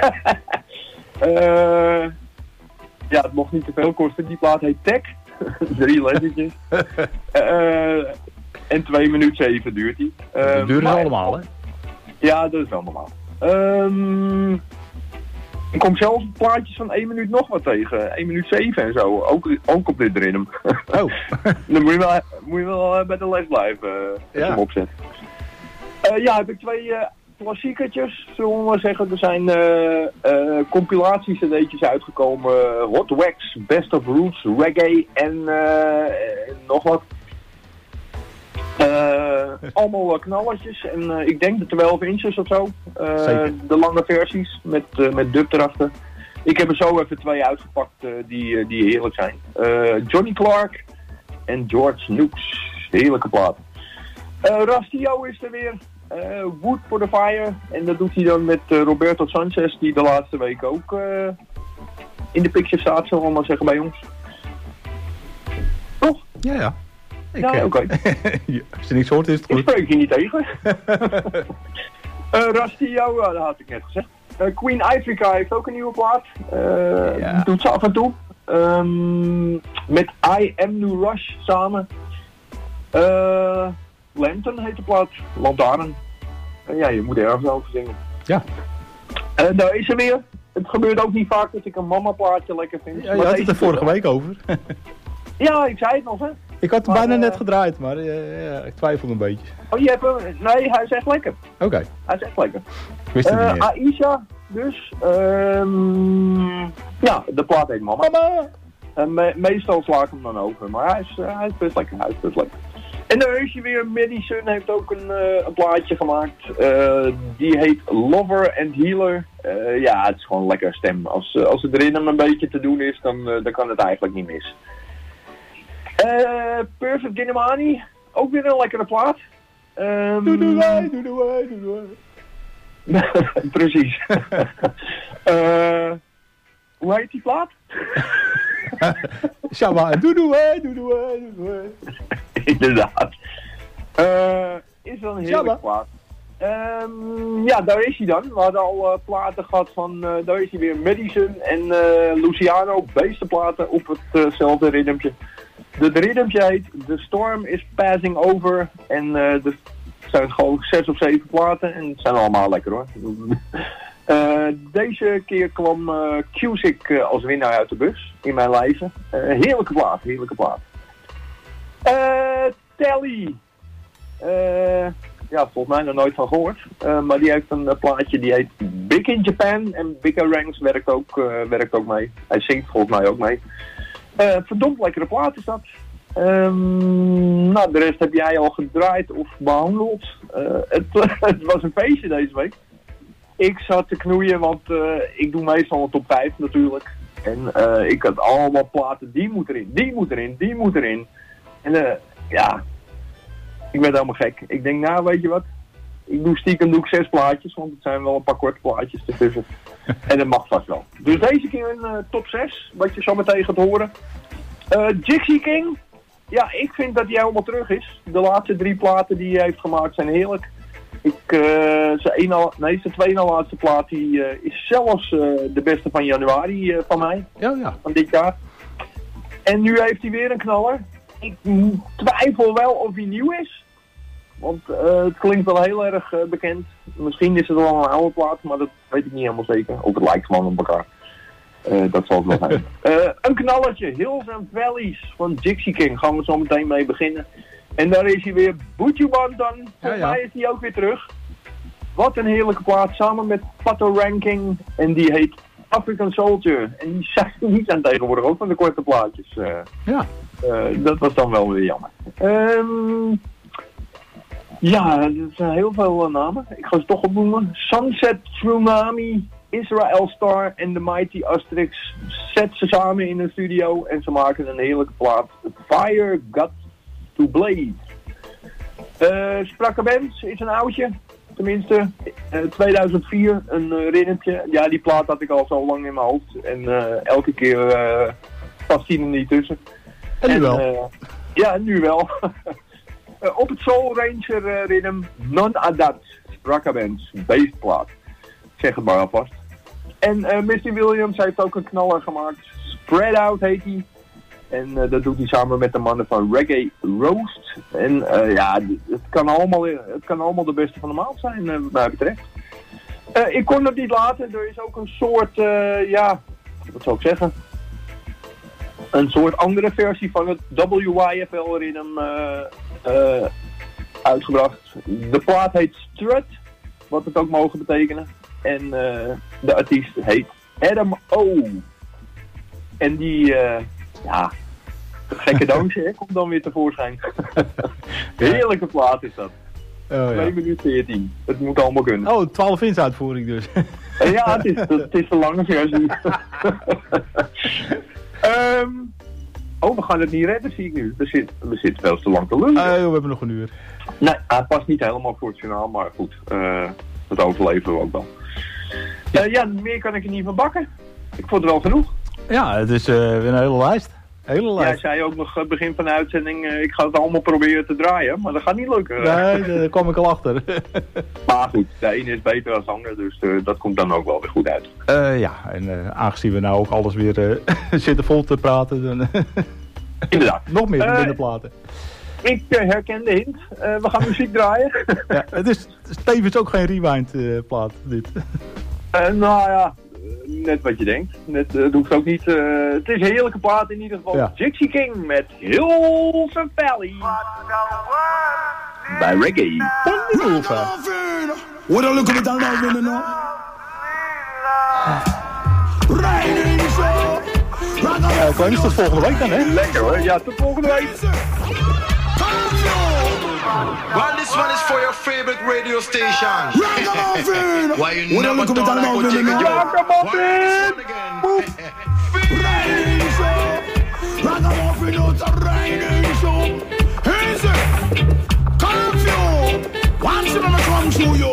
uh, ja, het mocht niet te veel kosten. Die plaat heet Tech. Drie lettertjes. uh, en twee minuten zeven duurt die. Uh, dat duren ze allemaal, hè? Ja, dat is wel normaal. Um, ik kom zelfs plaatjes van één minuut nog wat tegen. één minuut zeven en zo. Ook, ook op dit rhythm. Oh. Dan moet je wel, moet je wel bij de les blijven. Uh, ja. Opzetten. Uh, ja, heb ik twee uh, klassiekertjes, zullen we maar zeggen. Er zijn uh, uh, compilatie-cd'tjes uitgekomen. Hot Wax, Best of Roots, Reggae en uh, nog wat. Uh, allemaal uh, knallertjes en uh, ik denk de twaalf inches of zo. Uh, de lange versies met, uh, met dub erachter. Ik heb er zo even twee uitgepakt uh, die, uh, die heerlijk zijn. Uh, Johnny Clark en George Nooks. Heerlijke plaat. Uh, Rastio is er weer. Uh, Wood for the Fire. En dat doet hij dan met uh, Roberto Sanchez, die de laatste week ook uh, in de picture staat, zullen we maar zeggen, bij ons. Toch? Ja, ja. Ik, ja, oké. Okay. Als je niks hoort, is het goed. Ik spreek je niet tegen. uh, Rastio, uh, dat had ik net gezegd. Uh, Queen Africa heeft ook een nieuwe plaat. Uh, ja. Doet ze af en toe. Um, met I Am New Rush samen. Uh, Lantern heet de plaat. Lantaarn. Uh, ja, je moet ergens over zingen. Ja. Uh, daar is er weer. Het gebeurt ook niet vaak dat ik een mama plaatje lekker vind. Ja, je had het er vorige week over. Ja, ik zei het nog, hè. Ik had hem maar, bijna uh, net gedraaid, maar uh, ja, ik twijfel een beetje. Oh, je hebt hem... Nee, hij is echt lekker. Oké. Okay. Hij is echt lekker. Ik wist het uh, niet meer. Aisha, dus. Um, ja, de plaat heet Mama. Mama! Uh, me meestal sla ik hem dan over, maar hij is, uh, hij is best lekker. Hij is best lekker. En dan is je weer, Madison heeft ook een, uh, een plaatje gemaakt. Uh, die heet Lover and Healer. Uh, ja, het is gewoon een lekker stem. Als, uh, als het erin hem een beetje te doen is, dan, uh, dan kan het eigenlijk niet mis. Uh, Perfect Ginemani, ook weer een lekkere plaat. Um, doe doe wij, doe doe wij, doe doe wij. Precies. uh, hoe heet die plaat? Shabba, doe doe wij, doe doe wij, doe doe wij. Inderdaad. Uh, is wel een heerlijke plaat. Um, ja, daar is hij dan. We hadden al uh, platen gehad van, uh, daar is hij weer, Madison en uh, Luciano, beestenplaten op hetzelfde uh ritmetje. De ritmetje heet The Storm is Passing Over en uh, er zijn gewoon zes of zeven platen en het zijn allemaal lekker hoor. Uh, deze keer kwam uh, Cusick uh, als winnaar uit de bus in mijn lijstje. Uh, heerlijke plaat, heerlijke plaat. Uh, Telly. Uh, ja, volgens mij nog nooit van gehoord. Uh, maar die heeft een uh, plaatje die heet Big in Japan. En Big Ranks werkt ook, uh, werkt ook mee. Hij zingt volgens mij ook mee. Uh, verdomd lekkere plaat is dat. Um, nou, de rest heb jij al gedraaid of behandeld. Uh, het, het was een feestje deze week. Ik zat te knoeien, want uh, ik doe meestal een top vijf natuurlijk. En uh, ik had allemaal platen, die moet erin, die moet erin, die moet erin. En uh, ja, ik ben helemaal gek. Ik denk, nou weet je wat, ik doe stiekem doe ik zes plaatjes, want het zijn wel een paar korte plaatjes ertussen. En dat mag vast wel. Dus deze keer een uh, top zes, wat je zo meteen gaat horen. Uh, Jixi King, ja, ik vind dat hij helemaal terug is. De laatste drie platen die hij heeft gemaakt zijn heerlijk. Ik, uh, zijn één al, nee, zijn tweede laatste plaat die, uh, is zelfs uh, de beste van januari uh, van mij. Ja, ja. Van dit jaar. En nu heeft hij weer een knaller. Ik twijfel wel of hij nieuw is. Want uh, het klinkt wel heel erg uh, bekend. Misschien is het wel een oude plaat, maar dat weet ik niet helemaal zeker. Of het lijkt gewoon op elkaar. Uh, dat zal het wel zijn. Uh, een knallertje, Hills and Valleys van Dixie King. Gaan we zo meteen mee beginnen. En daar is hij weer, Buju Banton. Volgens ja, ja. mij is hij ook weer terug. Wat een heerlijke plaat, samen met Pato Ranking. En die heet African Soldier. En die zijn niet aan tegenwoordig ook van de korte plaatjes. Uh, ja. Uh, dat was dan wel weer jammer. Um, ja, er zijn heel veel uh, namen. Ik ga ze toch opnoemen. Sunset Tsunami, Israel Star en The Mighty Asterix zet ze samen in een studio. En ze maken een heerlijke plaat. Fire Got to Blaze. Uh, Sprakke Benz is een oudje. Tenminste, uh, tweeduizend vier, een uh, rinnetje. Ja, die plaat had ik al zo lang in mijn hoofd. En uh, elke keer uh, past hij er niet tussen. En nu en, wel. Uh, ja, nu wel. uh, op het Soul Ranger uh, rhythm, Non-Adat, Sprakke Benz, beestplaat. Zeg het maar alvast. En uh, Misty Williams heeft ook een knaller gemaakt. Spread Out heet hij. En uh, dat doet hij samen met de mannen van Reggae Roast. En uh, ja, het kan, allemaal, het kan allemaal de beste van de maand zijn, uh, wat mij betreft. Uh, ik kon het niet laten. Er is ook een soort, uh, ja, wat zou ik zeggen? Een soort andere versie van het W Y F L rhythm uh, uh, uitgebracht. De plaat heet Strut, wat het ook mogen betekenen. En uh, de artiest heet Adam O. En die... Uh, Ja, het gekke dansje hè, komt dan weer tevoorschijn. Heerlijke plaat is dat. Oh, twee minuten veertien. Het moet allemaal kunnen. Oh, twaalf inch uitvoering dus. Ja, het is, het is de lange versie. um, oh, we gaan het niet redden, zie ik nu. We zitten, we zitten veel te lang te lullen. Uh, we hebben nog een uur. Nee, het past niet helemaal voor het journaal, maar goed. Uh, dat overleven we ook wel. Uh, ja, meer kan ik er niet van bakken. Ik vond het wel genoeg. Ja, het is uh, weer een hele lijst. Hele lijst. Jij zei ook nog uh, begin van de uitzending, uh, ik ga het allemaal proberen te draaien, maar dat gaat niet lukken. Nee, daar kwam ik al achter. Maar goed, de ene is beter dan de ander, dus uh, dat komt dan ook wel weer goed uit. Uh, ja, en uh, aangezien we nou ook alles weer uh, zitten vol te praten, dan inderdaad. Nog meer van uh, binnenplaten. Ik uh, herken de hint. Uh, we gaan muziek draaien. Ja, het is tevens ook geen rewind uh, plaat, dit. Uh, nou ja, net wat je denkt. Net, uh, het hoeft ook niet. Uh, het is een heerlijke plaat in ieder geval. Ja. Dixie King met Hills and Valleys. Bij Reggae. What a look at it all now, you know. Riding show. Ja, klein is tot volgende week dan, hè? Lekker hoor. Ja, tot volgende week. Well, this one is for your favorite radio station. Why you never thought I could take it? Ragamuffin! Riding show! Ragamuffin knows a riding show! Easy! Curfew! Once you're gonna come to you!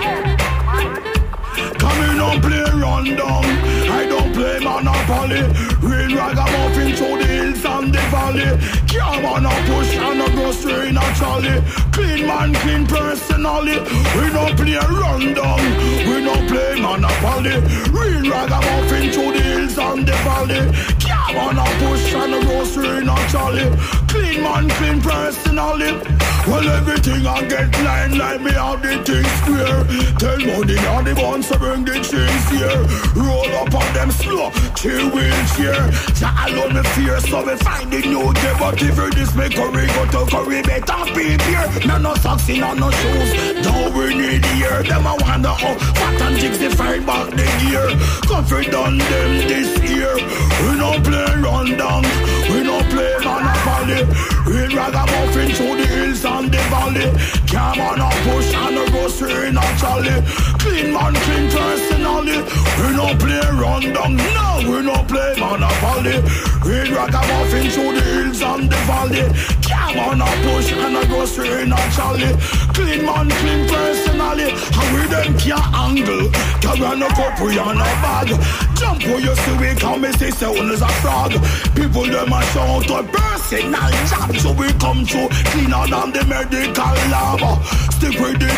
Come in and play rundown. I don't play Monopoly. Real ragamuffin through the hills and the valley. Come on and push and a go straight naturally. Clean man, clean personally. We don't play rundown. We don't play Monopoly. Real ragamuffin through the hills and the valley. Come on and push and a go straight naturally. Clean man, clean personally. Well, everything I get line like me have the things square. Tell money on the ones to bring the chains here. Roll up on them slow, chill wheelchair. That alone me fear, so we find the new day. But if you this make curry, go to curry, better be here. No, no socks in on no shoes, don't we need here. Them I wonder how fat and chicks they fight back the gear. Comfort done them this year. We don't play rundown, we don't play Monopoly. Real ragamuffin through the hills and the valley. Come on and push and a go straight naturally. Clean man, clean personally. We don't play rundown, no, we don't play Monopoly. Real ragamuffin through the hills and the valley. Come on and push and a go straight naturally. Clean man, clean personally. And we them can't angle. Carry on a cup, we on a bag. Jump where you see we come, me say sound is a frog. People them a shout a personal job. So we come through cleaner than the medical lab. Stick with the D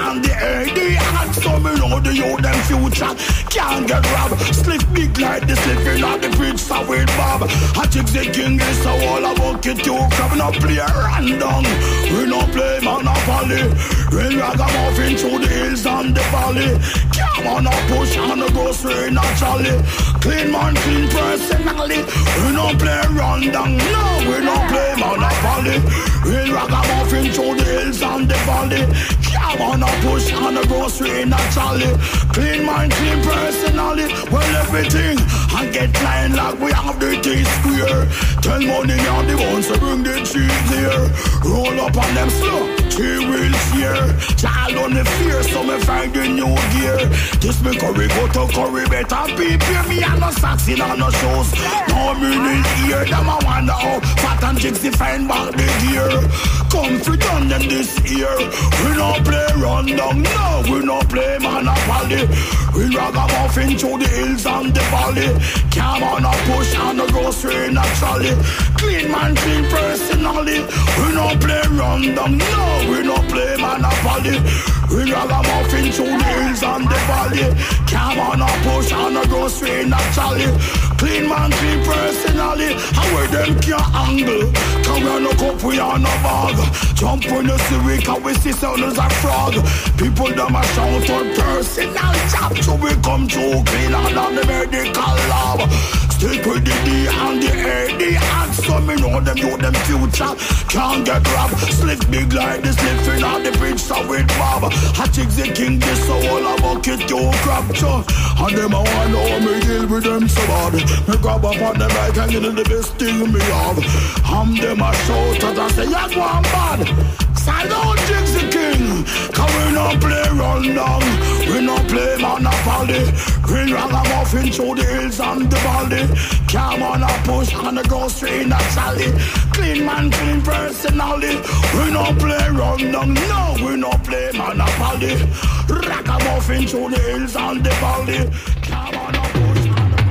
and the A D. And so me know the youth them future can't get robbed. Slip big like the slipping of the bridge so with Bob. I take the king is so all about it you come no play random. We no play Monopoly. We ragamuffin through the hills and the valley. Come on a push and a grocery naturally. Clean man clean personally. We no play random. No, we no play Monopoly. We ragamuffin through the hills and the valley. Come on a push and a grocery naturally. Clean man clean personally. Well everything and get line like we have the T-square. Tell money on the ones to bring the cheese here. Roll up on them slow, three wheels here. Child on the fear, so me find the new gear. This me curry go to curry better prepare me and no socks in and no shoes. No meaning here, them I wonder how fat and Jixie find back the gear. Come for done them this year. We no play random, no, we no play Monopoly. We ragamuffin through the hills and the valley. Come on a push and a grocery naturally. Clean man clean personally. We no play random, no, we no play Monopoly. We ragamuffin through the hills and the valley. Come on a push and a grocery naturally. Clean man clean personally. How where them can't angle. Come we no cup, we are no bag. Jump when you see we can we see sound as a frog. People them a shout for personal job. So we come to cleaner than the medical lab. Stick with the D and the A D. And so me know them you them future can't get robbed. Slick big like the slipping on the bridge so with Bob. I take the king this so all about it you grab to. And them I wanna how me deal with them so bad. Me grab up on them like and get the best thing me have. I'm them a shout as I say you go on bad. Side out Jigs the king. Cause we no play random. We no play Monopoly. We ragamuffin through the hills and the valley. Come on a push and a grocery naturally. Clean man clean personally. We no play random. No, we no play Monopoly. Ragamuffin through the hills and the valley. Come on a push and a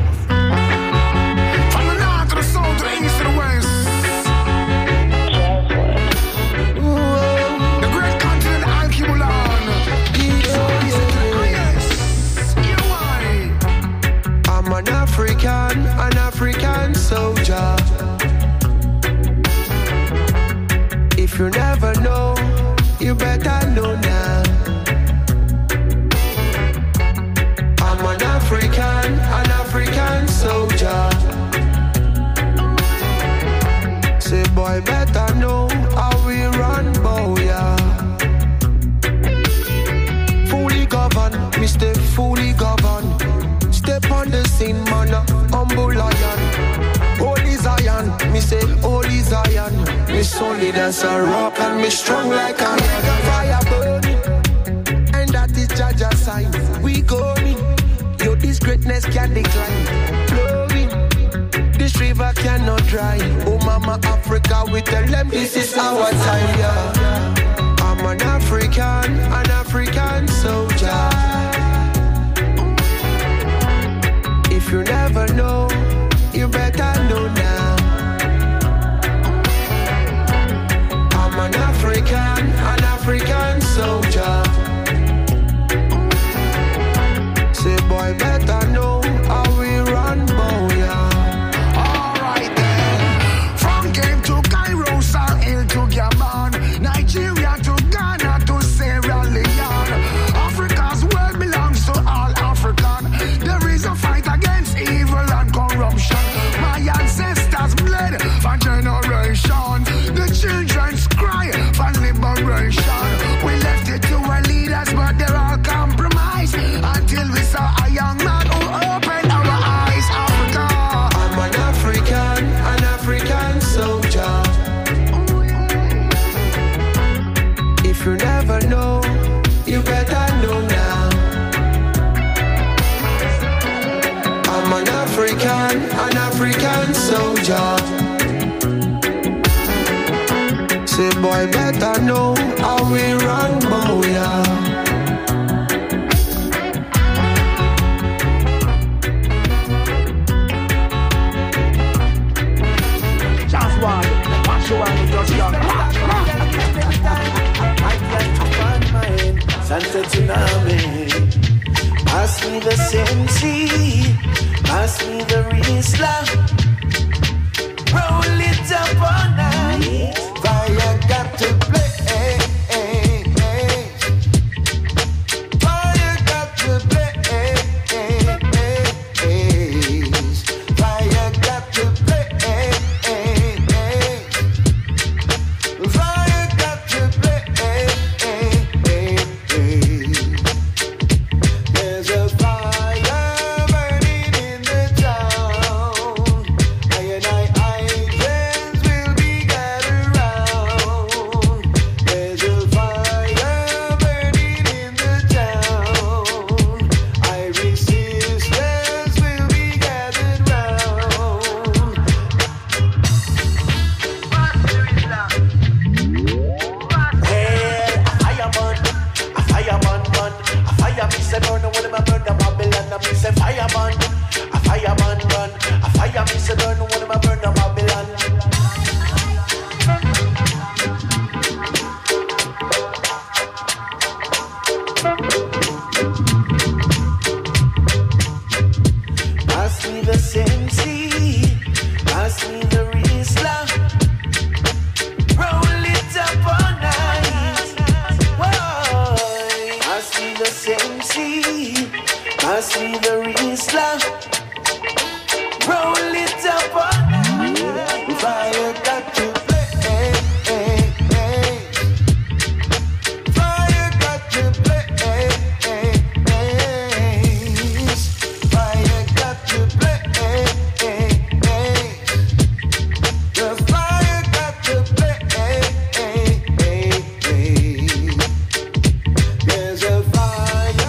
grocery. From the north to the south to the east to the west. An African, an African soldier. If you never know, you better know now. I'm an African, an African soldier. Say boy better know how we run, boy, yeah. Fully governed, Mister Fully governed. Step on the scene, man, humble lion. Holy Zion, me say holy Zion. Me solid as a rock and me strong like a fire burning. And that is Jaja sign. We going, yo, this greatness can decline. Flowing, this river cannot dry. Oh, Mama Africa, we tell them this is our time, yeah. I'm an African, an African soldier. If you never know, you better know now. I'm an African, an African soldier. Say boy better know how we run, boy, yeah. Alright then. From Cape to Cairo, Sahel to Gabon, Nigeria to Ghana to Sierra Leone. Africa's world belongs to all African. There is a fight against evil and corruption. My ancestors bled for generation. The children's cry for liberation. We left it to our leaders, but they're all compromised. Until we saw a young man who opened our eyes. Africa. I'm an African, an African soldier. If you never know, you better know now. I'm an African, an African soldier. Say boy better know how we run, boy, yeah. Just one, watch you and just young. Santa tsunami. Pass me the Sensi, pass me the Rizla. Roll it up all night. Fire got to play. Fire got to play. Fire got to play. Fire got to play. There's a fire burning in the town. I and I, Indians will be gathered round. There's a fire burning in the town. Irish sisters will be gathered round. Well, a fireman, a fireman, man, a fire me say burn when my burn the Babylon. I me say fireman, a fireman, man, a fire me say burn when my burn the Babylon. Pass me the Sensi, pass me the Rizla. Roll it up all night. Whoa. Pass me the Sensi, pass me the Rizla. Roll it up all night. Fire got to play. Fire got to play. Fire got to play. The fire got to play. There's a fire.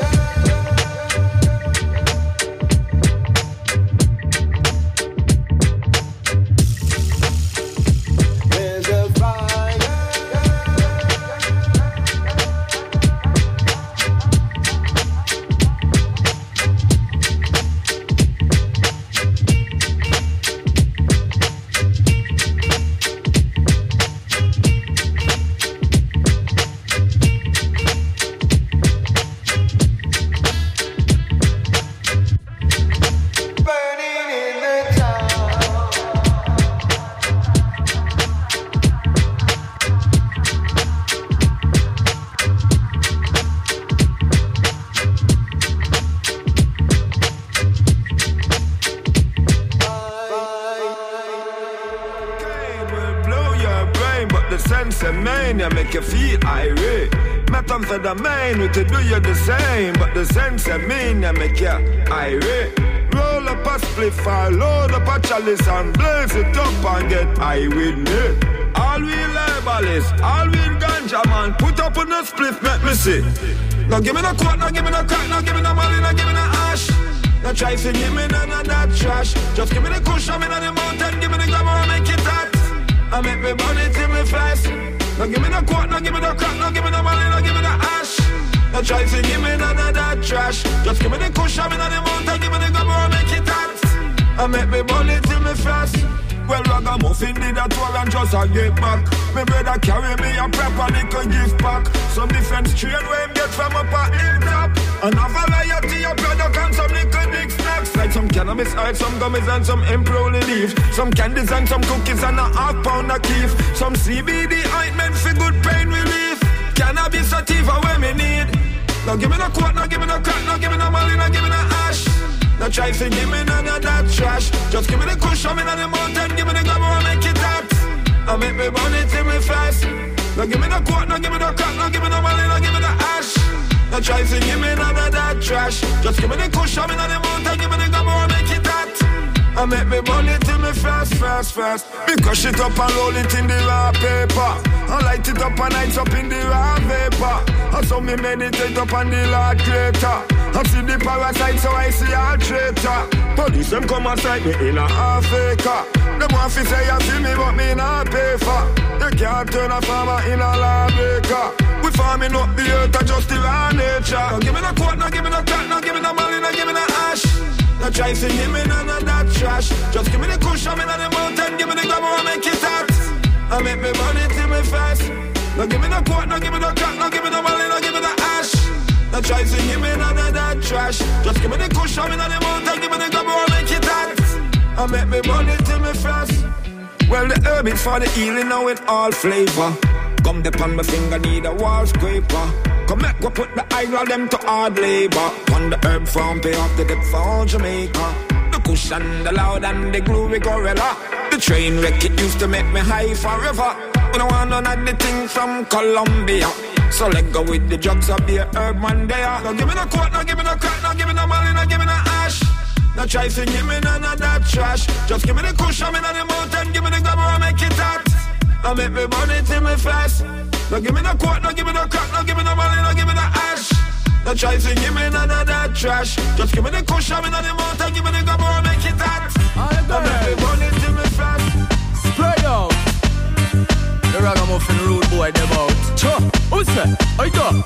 There's a fire. Burning in the town. Will blow your brain, but the sense of mania make you feel irate. Methamphetamine will to do you the same, but the sense of mania make you irate. Roll up a spliff, load up a chalice and blaze it up and get high with me. All we herbalists, all we ganja man, put up on a spliff, make me see. Now give me the quart, now give me the crack, now give me the molly, now give me the ash. Now try to give me none of that trash. Just give me the cushion, me on the mountain, give me the glamour and make it hot. I make me burn it till me fast. Now give me the quart, now give me the crack, now give me the molly, now give me the ash. Now try to give me none of that trash. Just give me the cushion, me on the mountain, give me the glamour and make it hot. I make me burn it till me fast. Well, ragamuffin did a tour and just a get back. Me brother carry me a proper little gift pack. Some different strain where him get from up a hilltop. And a variety of product and some little big snacks. Like some cannabis oil, some gummies and some improli leaf. Some candies and some cookies and a half pound of keef. Some C B D ointment for good pain relief. Cannabis sativa where me need. Now give me the quart, now give me the crack, now give me the molly, now give me the ash. Now try to give me none of that trash. Just give me the cushion, me on the mountain, give me the glamour and make it hot. I make me burn it till me fast. Now give me the quart, now give me the crack, now give me the molly, now give me the ash. Now try to give me none of that trash. Just give me the cushion, me on the mountain, give me the glamour and make it hot. I make me burn it till me fast, fast, fast. Me crush it up and roll it in the raw paper. I light it up and lights up in the raw vapor. I saw me meditate up on the Lord crater. I see the parasite so I see a traitor. Police them come and sight me in a half acre. Them want to say you see me but me not pay for. They can't turn a farmer in a lawbreaker. We farming up the earth and just the raw nature. Now give me the quart, now give me the crack, now give me the molly, now give me the ash. Now try to give me none of that trash. Just give me the cushion, me on the mountain, give me the glamour and make it hot. I make me money till me fast. Now give me the quart, now give me the crack, now give me the molly, now give me the ash. No try to give me none of that trash. Just give me the cushion in the mountain, give me the gobble and make it hot. I make me money till me frost. Well, the herb is for the healing now in all flavor. Come upon my finger, need a wall scraper. Come make we put the idol them to hard labor. On the herb farm, pay off the debt for Jamaica. The cushion, the loud and the groovy gorilla. The train wreck, it used to make me high forever. We don't want none of the things from Colombia. So let go with the drugs up the herb man there. Now give me no coat, now give me no crack, now give me no molly, now give me no ash. Now try to give me none of that trash. Just give me the cushion in the mountain, give me the gobble and make it hot. Now make me money till me fast. Now give me no coat, now give me no crack, now give me no molly, now give me no ash. Now try to give me none of that trash. Just give me the cushion in the mountain, give me the gobble and make it hot. Now make me money till me fast. Spread out. The ragamuffin rude boy them out. Chuh, who's that? I go.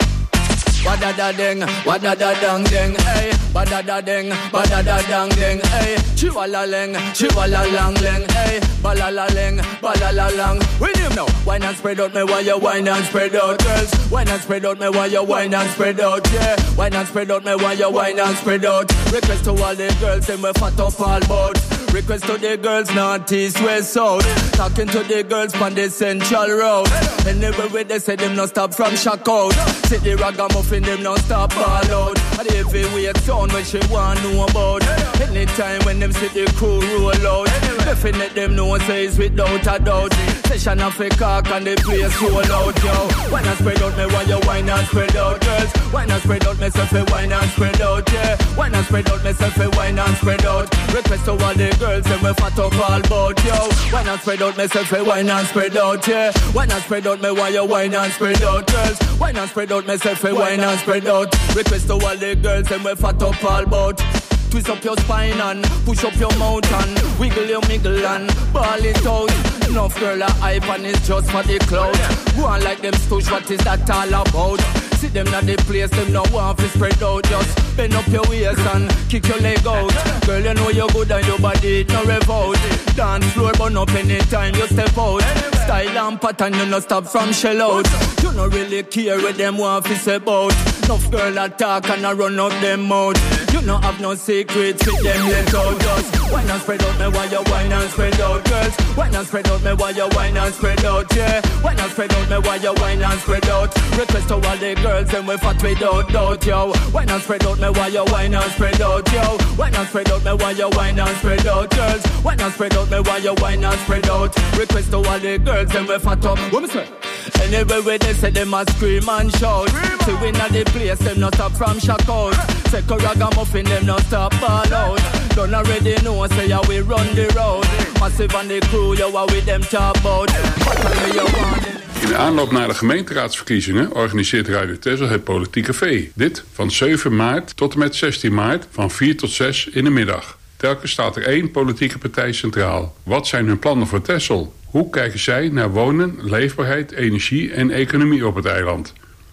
Wada da ding, wada da dang ding, hey. Wada da ding, wada da dang ding, hey. Chiwala ling, chiwala lang ling, hey. Balala ling, balala lang. With him now. Wine and spread out me while you wine and spread out, girls. Wine and spread out me while you wine and spread out, yeah. Wine and spread out me while you wine and spread out. Request to all the girls, them we fat up all bout. Request to the girls, north, east, west, south. Talking to the girls on the central road. Anywhere where they say them no stop from shock out. See the ragamuffin, them no stop all out. And the heavyweight sound when she want know about. Anytime when them see the crew roll out. Definitely them know says without a doubt. Session of a cock and the place roll out, yo. Why not spread out me while you wine and spread out, girls? Why not spread out myself a wine and spread out, yeah? Why not spread out myself a wine and spread out? Request to all the girls and we fat up all bout, yo. Why not spread out myself a wine and spread out, yeah? Why not spread out me while you wine and spread out, girls? Why not spread out myself a wine and spread out? Request to all the girls and we fat up all bout. Twist up your spine and push up your mountain. Wiggle your miggle and ball it out. Enough girl a hype and it's just for the clout. Go on like them stooge, what is that all about? See them not the place, them no want to spread out. Just bend up your waist and kick your leg out. Girl, you know you're good and your body it no revolt. Dance floor burn up anytime you step out. Style and pattern, you no stop from shell out. You no really care what them want to say about. Enough girl attack and I run up them out. You no have no secrets with them let out. Just why not spread out me while you wine and spread out, girls? Why not spread out me while you wine and spread out, yeah? Why not spread out me while you wine and spread out? Request to all the girls and we fat without doubt, yo. Why not spread out me while you wine and spread out, yo? Why not spread out me while you wine and spread out, girls? Why not spread out me while you wine and spread out? Request to all the girls and we fat up. What me say? Anywhere where they say they must scream and shout. See we not the place, them not stop from shock out. Say ragamuffin, them not stop ball out. Don't already know, say how we run the road. Massive and the crew, you are with them talk about. What tell me you want. In de aanloop naar de gemeenteraadsverkiezingen organiseert Radio Texel het Politiek Café. Dit van zeven maart tot en met zestien maart van vier tot zes in de middag. Telkens staat er één politieke partij centraal. Wat zijn hun plannen voor Texel? Hoe kijken zij naar wonen, leefbaarheid, energie en economie op het eiland?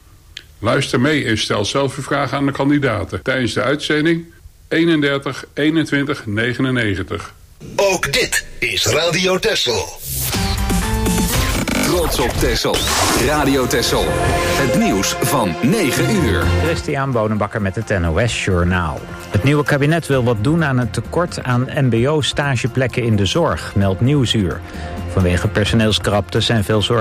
Luister mee en stel zelf uw vragen aan de kandidaten tijdens de uitzending eenendertig eenentwintig negenennegentig. Ook dit is Radio Texel. Trots op Texel. Radio Texel. Het nieuws van negen uur. Christian Bonenbakker met het N O S Journaal. Het nieuwe kabinet wil wat doen aan het tekort aan M B O-stageplekken in de zorg, meldt Nieuwsuur. Vanwege personeelskrapte zijn veel zorg